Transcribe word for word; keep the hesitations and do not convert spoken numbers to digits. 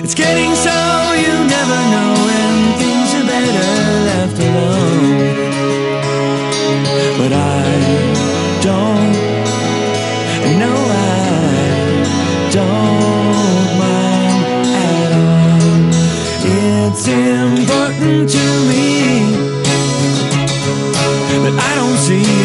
It's getting so you never know when things are better left alone. But I don't, no I don't mind at all. It's important to me, but I don't see